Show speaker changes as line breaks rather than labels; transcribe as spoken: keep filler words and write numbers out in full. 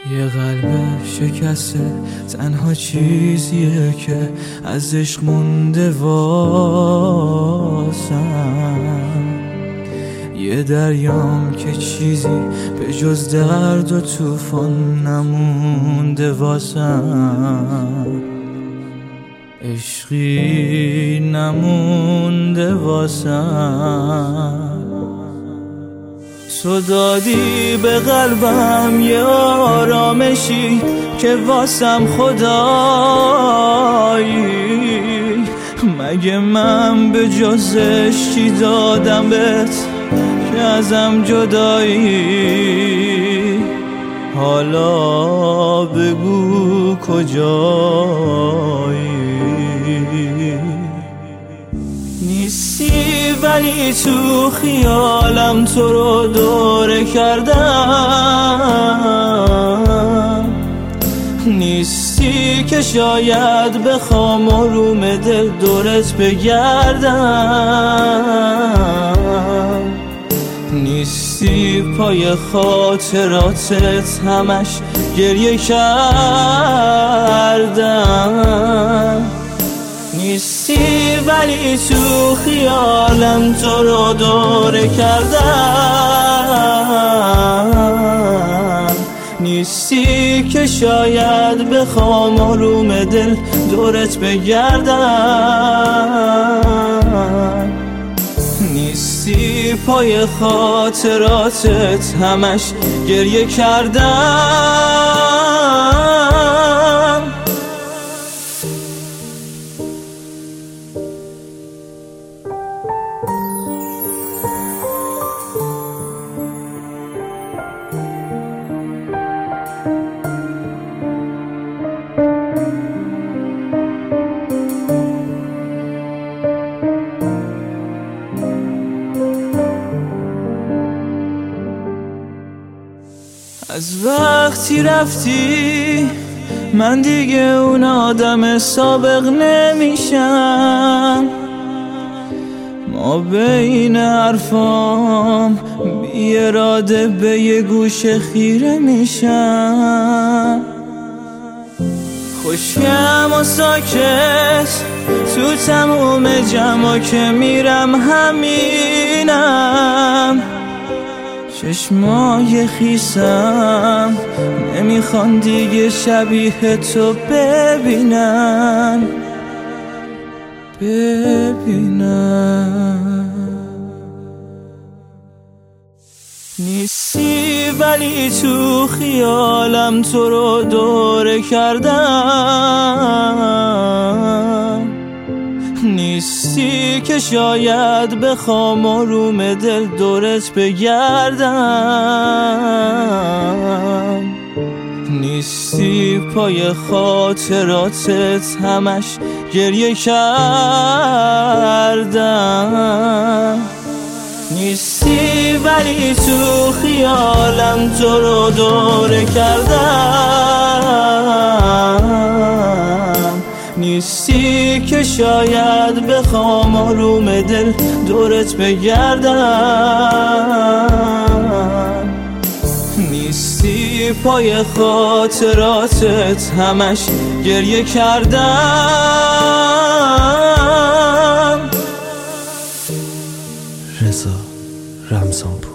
یه قلب شکسته تنها چیزیه که از عشق مونده واسم. یه دریام که چیزی به جز درد و طوفان نمونده واسم. عشقی نمونده واسم. تو دادی به قلبم یه آرامشی که واسم خدایی. مگه من به جز عشقی دادم بهت که ازم جدایی؟ حالا بگو کجایی؟ نیستی ولی تو خیالم تو رو دوره کردم. نیستی که شاید بخوام روم دل دورت بگردم. نیستی پای خاطراتت همش گریه کردم. نیستی ولی تو خیالم تو رو دوره کردم. نیستی که شاید بخوام آروم دل دورت بگردم. نیستی پای خاطراتت همش گریه کردم. از وقتی رفتی من دیگه اون آدم سابق نمیشم. ما بین حرفام بی اراده به یه گوشه خیره میشم. خوشیم و ساکت تو تموم جمع که میرم همینم. چشمای خیسم نمیخوان دیگه شبیه تو ببینن ببینن. نیستی ولی تو خیالم تو رو دوره کردم. نیستی که شاید بخوام آروم دل دورت بگردم. نیستی پای خاطراتت همش گریه کردم. نیستی ولی تو خیالم تو رو دوره کردم. نیستی که شاید بخوام آروم دل دورت بگردم. نیستی پای خاطراتت همش گریه کردم.
رضا رمضانپور.